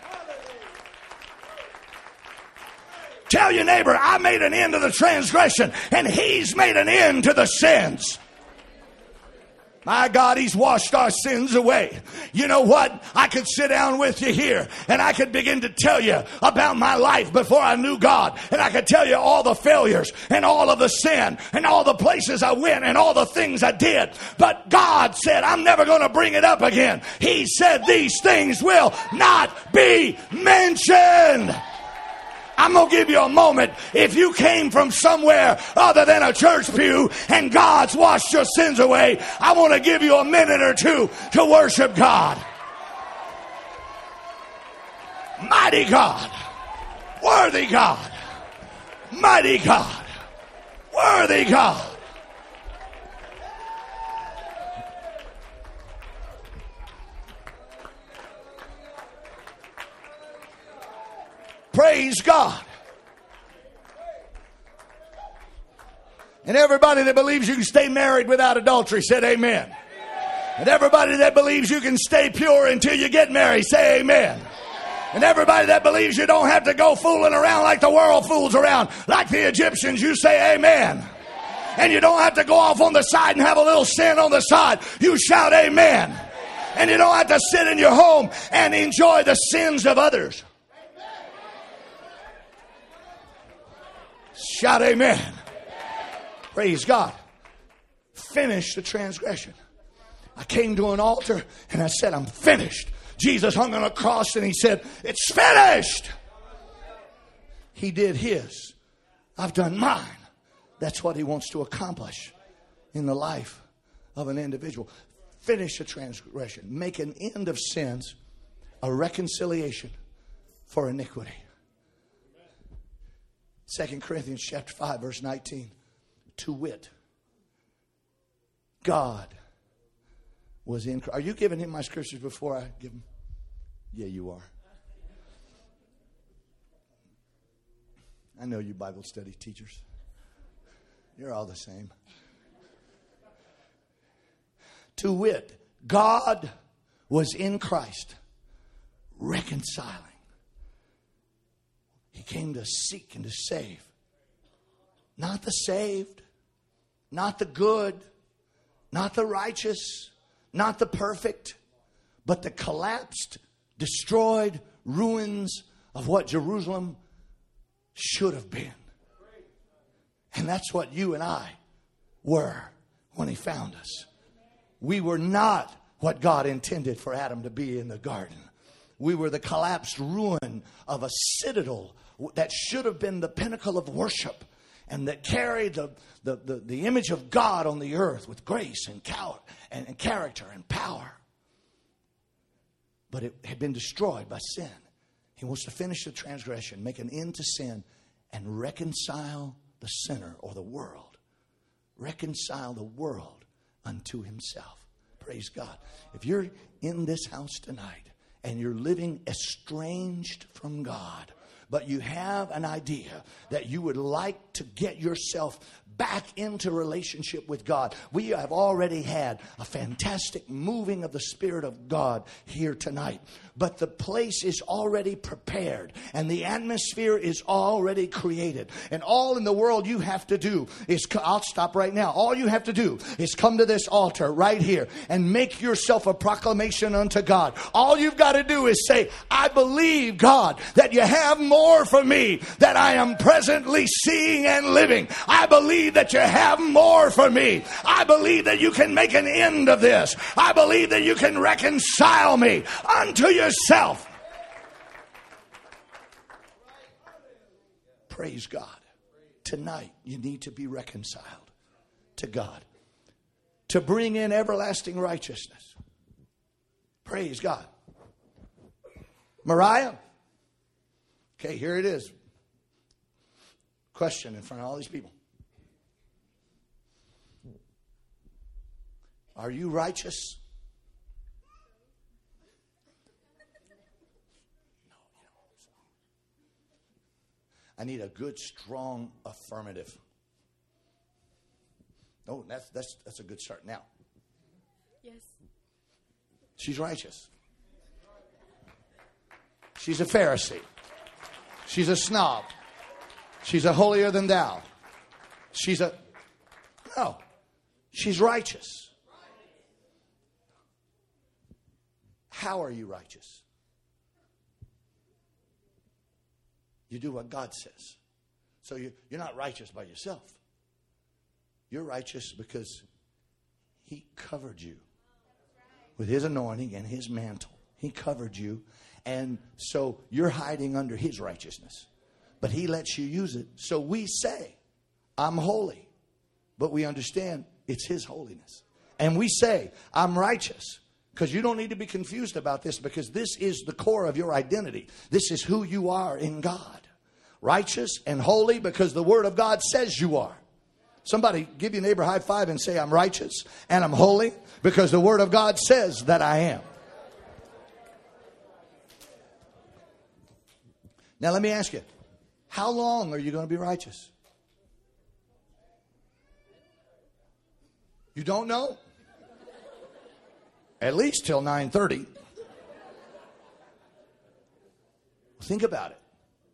Tell your neighbor, I made an end to the transgression, and he's made an end to the sins. My God, he's washed our sins away. You know what? I could sit down with you here and I could begin to tell you about my life before I knew God. And I could tell you all the failures and all of the sin and all the places I went and all the things I did. But God said, I'm never going to bring it up again. He said these things will not be mentioned. I'm going to give you a moment. If you came from somewhere other than a church pew and God's washed your sins away, I want to give you a minute or two to worship God. Mighty God. Worthy God. Mighty God. Worthy God. Praise God. And everybody that believes you can stay married without adultery said amen. And everybody that believes you can stay pure until you get married, say amen. And everybody that believes you don't have to go fooling around like the world fools around, like the Egyptians, you say amen. And you don't have to go off on the side and have a little sin on the side, you shout amen. And you don't have to sit in your home and enjoy the sins of others. Shout amen. Praise God. Finish the transgression. I came to an altar and I said, I'm finished. Jesus hung on a cross and he said, it's finished. He did his. I've done mine. That's what he wants to accomplish in the life of an individual. Finish the transgression. Make an end of sins. A reconciliation for iniquity. 2 Corinthians chapter 5, verse 19. To wit, God was in Christ. Are you giving him my scriptures before I give them? Yeah, you are. I know you Bible study teachers. You're all the same. To wit, God was in Christ reconciling. He came to seek and to save. Not the saved, not the good, not the righteous, not the perfect, but the collapsed, destroyed ruins of what Jerusalem should have been. And that's what you and I were when he found us. We were not what God intended for Adam to be in the garden. We were the collapsed ruin of a citadel that should have been the pinnacle of worship and that carried the image of God on the earth with grace and character and power. But it had been destroyed by sin. He wants to finish the transgression, make an end to sin, and reconcile the sinner or the world. Reconcile the world unto himself. Praise God. If you're in this house tonight and you're living estranged from God but you have an idea that you would like to get yourself back into relationship with God, we have already had a fantastic moving of the Spirit of God here tonight. But the place is already prepared and the atmosphere is already created. And all in the world you have to do is, I'll stop right now. All you have to do is come to this altar right here and make yourself a proclamation unto God. All you've got to do is say, I believe, God, that you have more for me that I am presently seeing and living. I believe that you have more for me. I believe that you can make an end of this. I believe that you can reconcile me unto yourself. Praise God. Tonight, you need to be reconciled to God, to bring in everlasting righteousness. Praise God. Mariah. Okay, here it is. Question in front of all these people. Are you righteous? No, I need a good, strong affirmative. Oh, that's a good start. Now. Yes. She's righteous. She's a Pharisee. She's a snob. She's a holier than thou. No. She's righteous. How are you righteous? You do what God says. So you're not righteous by yourself. You're righteous because He covered you with His anointing and His mantle. He covered you. And so you're hiding under His righteousness. But He lets you use it. So we say, I'm holy. But we understand it's His holiness. And we say, I'm righteous. Because you don't need to be confused about this, because this is the core of your identity. This is who you are in God. Righteous and holy because the Word of God says you are. Somebody give your neighbor a high five and say, I'm righteous and I'm holy because the Word of God says that I am. Now let me ask you, how long are you going to be righteous? You don't know? At least till 9:30. Think about it.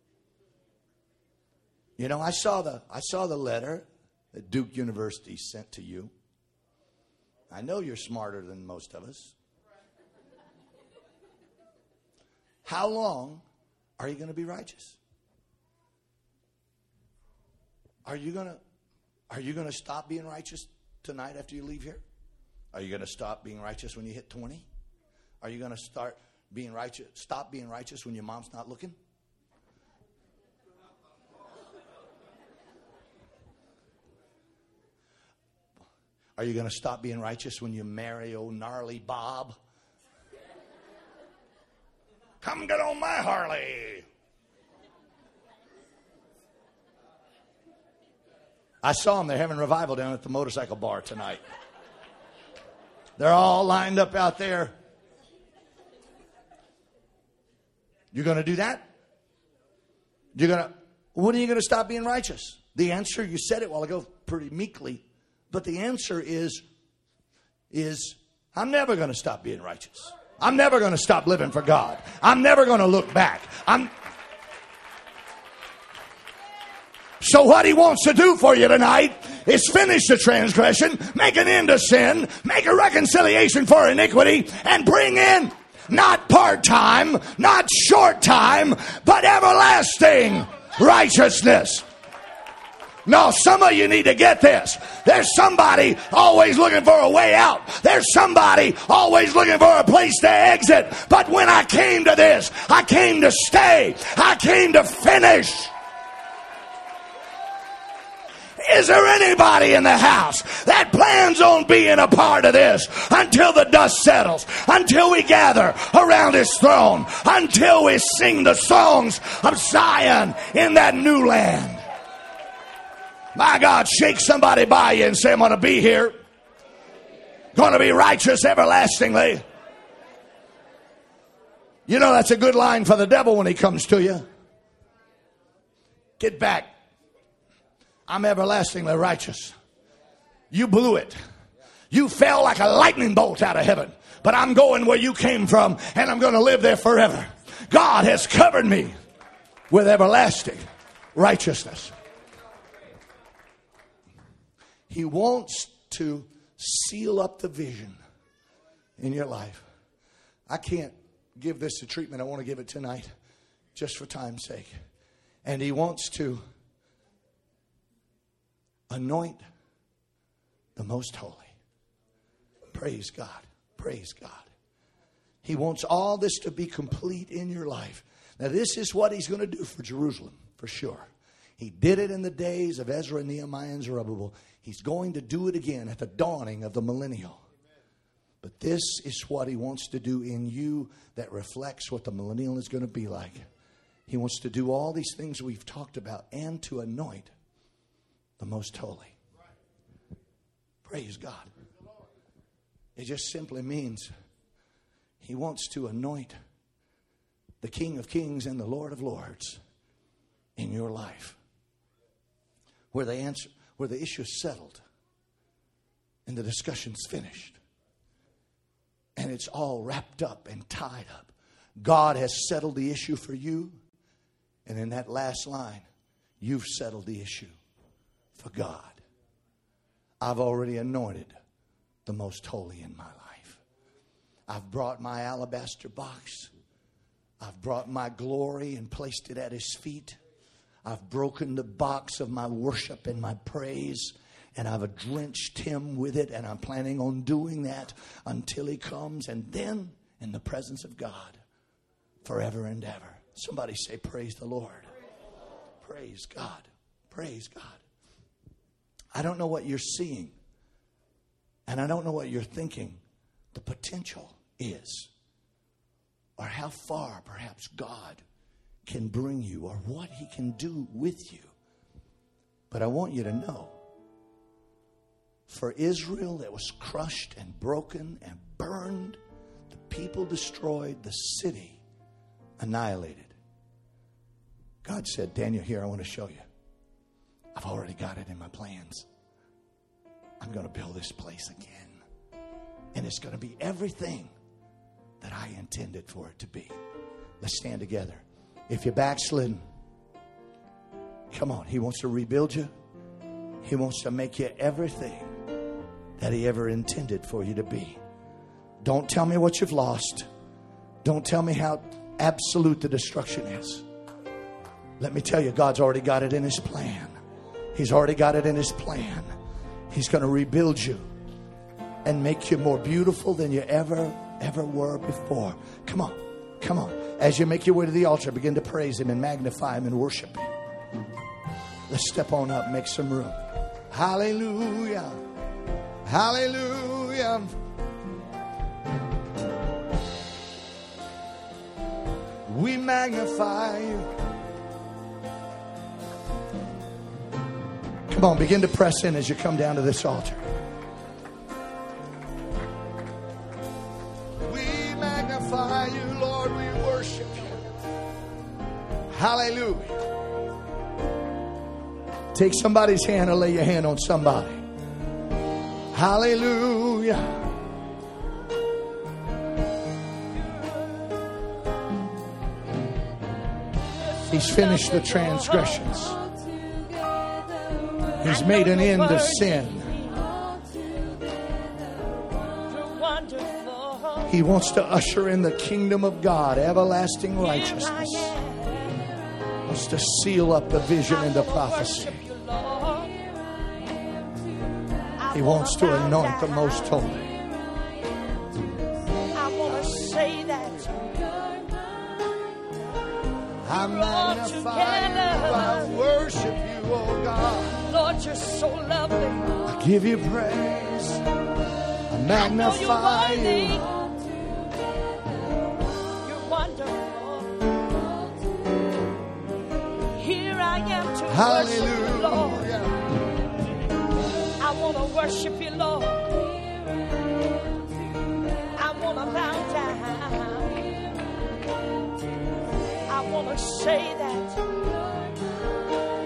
You know, I saw the letter that Duke University sent to you. I know you're smarter than most of us. How long are you going to be righteous? Are you going to stop being righteous tonight after you leave here? Are you going to stop being righteous when you hit 20? Are you going to stop being righteous when your mom's not looking? Are you going to stop being righteous when you marry old gnarly Bob? Come get on my Harley. I saw them. They're having revival down at the motorcycle bar tonight. They're all lined up out there. You're going to do that? When are you going to stop being righteous? The answer, you said it a while ago pretty meekly, but the answer is I'm never going to stop being righteous. I'm never going to stop living for God. I'm never going to look back. So what He wants to do for you tonight is finish the transgression, make an end to sin, make a reconciliation for iniquity, and bring in not part-time, not short-time, but everlasting righteousness. No, some of you need to get this. There's somebody always looking for a way out. There's somebody always looking for a place to exit. But when I came to this, I came to stay. I came to finish. Is there anybody in the house that plans on being a part of this until the dust settles, until we gather around His throne, until we sing the songs of Zion in that new land? My God, shake somebody by you and say, I'm going to be here. Going to be righteous everlastingly. You know, that's a good line for the devil when he comes to you. Get back. I'm everlastingly righteous. You blew it. You fell like a lightning bolt out of heaven. But I'm going where you came from, and I'm going to live there forever. God has covered me with everlasting righteousness. He wants to seal up the vision in your life. I can't give this the treatment I want to give it tonight, just for time's sake. And he wants to anoint the most holy. Praise God. Praise God. He wants all this to be complete in your life. Now, this is what he's going to do for Jerusalem, for sure. He did it in the days of Ezra, Nehemiah, and Zerubbabel. He's going to do it again at the dawning of the millennial. But this is what he wants to do in you that reflects what the millennial is going to be like. He wants to do all these things we've talked about and to anoint the most holy. Praise God. It just simply means he wants to anoint the King of Kings and the Lord of Lords in your life. Where the issue is settled and the discussion's finished. And it's all wrapped up and tied up. God has settled the issue for you. And in that last line, you've settled the issue for God. I've already anointed the most holy in my life. I've brought my alabaster box. I've brought my glory and placed it at his feet. I've broken the box of my worship and my praise, and I've drenched him with it, and I'm planning on doing that until he comes, and then in the presence of God forever and ever. Somebody say, praise the Lord. Praise God. Praise God. I don't know what you're seeing, and I don't know what you're thinking the potential is, or how far perhaps God can bring you, or what he can do with you. But I want you to know, for Israel that was crushed and broken and burned, the people destroyed, the city annihilated. God said, Daniel, here, I want to show you. I've already got it in my plans. I'm going to build this place again. And it's going to be everything that I intended for it to be. Let's stand together. If you're backslidden, come on. He wants to rebuild you. He wants to make you everything that he ever intended for you to be. Don't tell me what you've lost. Don't tell me how absolute the destruction is. Let me tell you, God's already got it in his plan. He's already got it in his plan. He's going to rebuild you and make you more beautiful than you ever were before. Come on. Come on. As you make your way to the altar, begin to praise him and magnify him and worship him. Let's step on up, make some room. Hallelujah. Hallelujah. We magnify you. Come on, begin to press in as you come down to this altar. We magnify you, Lord. We worship you. Hallelujah. Take somebody's hand and lay your hand on somebody. Hallelujah. He's finished the transgressions. He's made an end of sin. He wants to usher in the kingdom of God, everlasting righteousness. He wants to seal up the vision and the prophecy. He wants to anoint the most holy. I want to say that. I magnify you, I worship you, oh God. Lord, you're so lovely. I give you praise. I magnify you. You're wonderful. Here I am to Hallelujah. worship you, Lord. I want to worship you, Lord. I want to bow down. I want to say that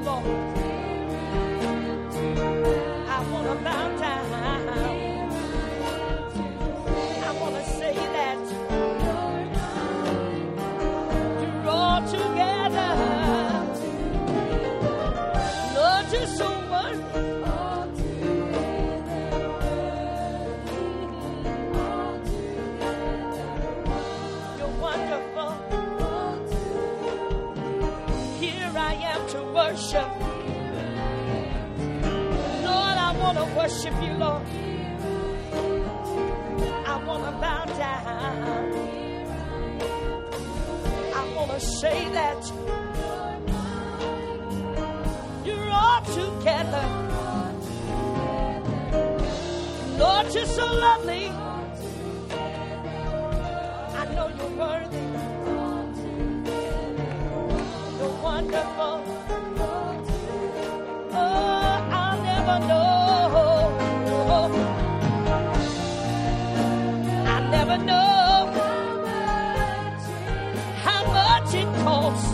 Lord. I want to bow down. I want to say that you're all together. Lord, you're so worthy. You're wonderful. Here I am to worship. Lord, I want to worship you, Lord. I want to bow down. I want to say that you're all together. Lord, you're so lovely. I know you're worthy. You're wonderful. Oh, I'll never know. I'll never know how much it costs.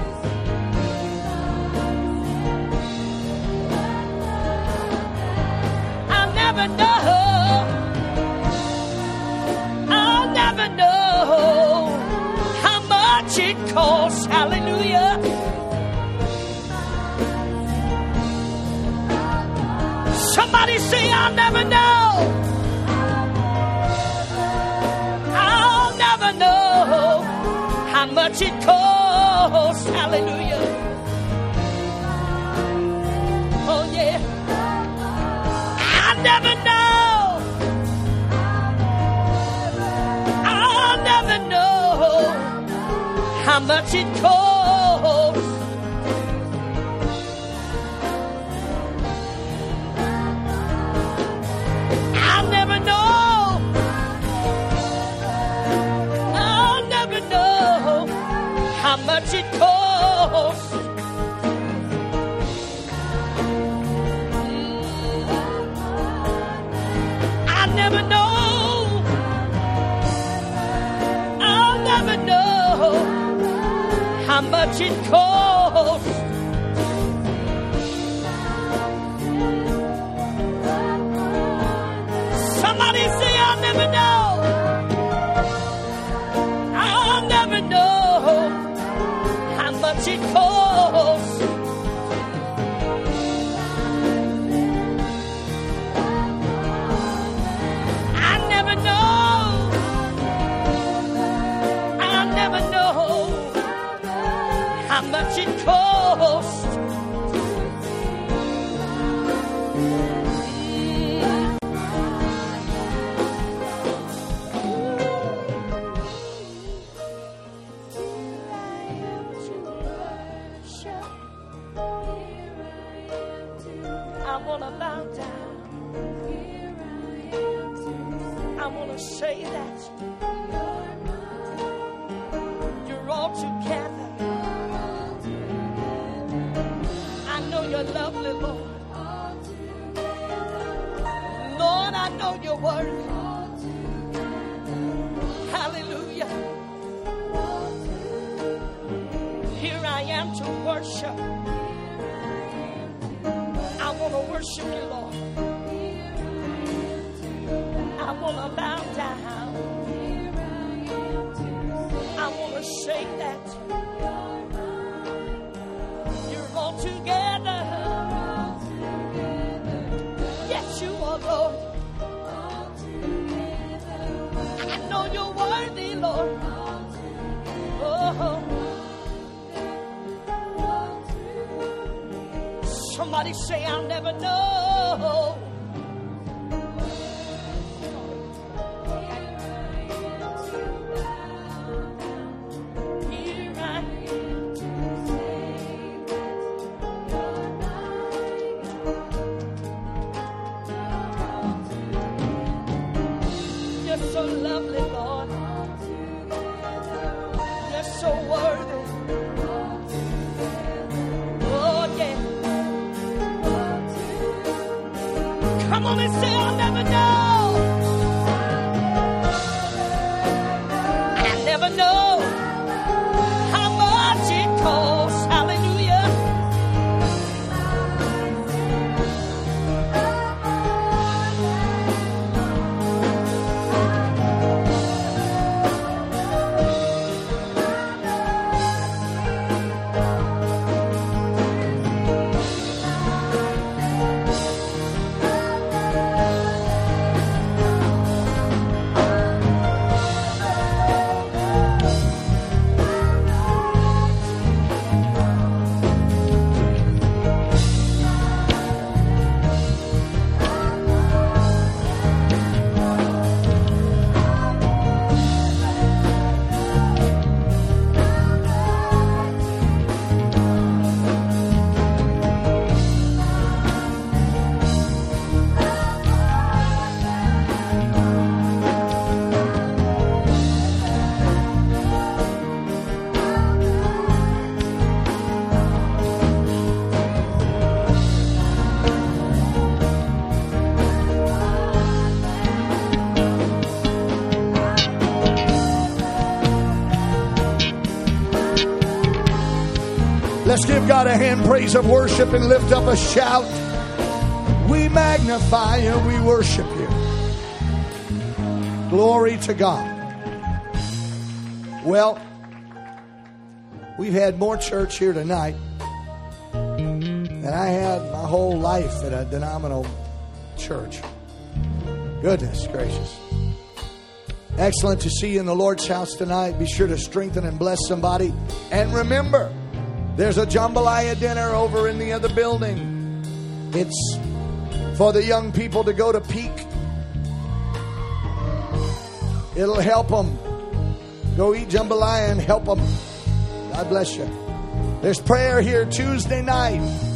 I'll never know. I'll never know how much it costs. Hallelujah. Somebody say, I'll never know. I'll never know how much it costs. Hallelujah. Oh, yeah. I'll never know. I'll never know how much it costs. I'll never know. I'll never know how much it costs. I'll never know. I'll never know how much it costs. Somebody say, I'll never know. I'll never know how much it costs. I'll never know. I'll never know how much it costs. I want to bow down. I want to say that you're all together. I know you're lovely, Lord. Lord, I know you're worthy. Hallelujah. Here I am to worship. I want to worship you, Lord. I want to bow down. I want to say that you're all together. Yes, you are, Lord. I know you're worthy, Lord. Oh. Somebody say, I'll never know. Here I am. You're so lovely, Lord. You're so worthy. Oh, yeah. Come on and say, I'll never know. I'll never know how much it costs. Hallelujah. Let's give God a hand praise of worship and lift up a shout. We magnify you, we worship you. Glory to God. Well, we've had more church here tonight than I had my whole life at a denominational church. Goodness gracious. Excellent to see you in the Lord's house tonight. Be sure to strengthen and bless somebody. And remember, there's a jambalaya dinner over in the other building. It's for the young people to go to Peak. It'll help them. Go eat jambalaya and help them. God bless you. There's prayer here Tuesday night.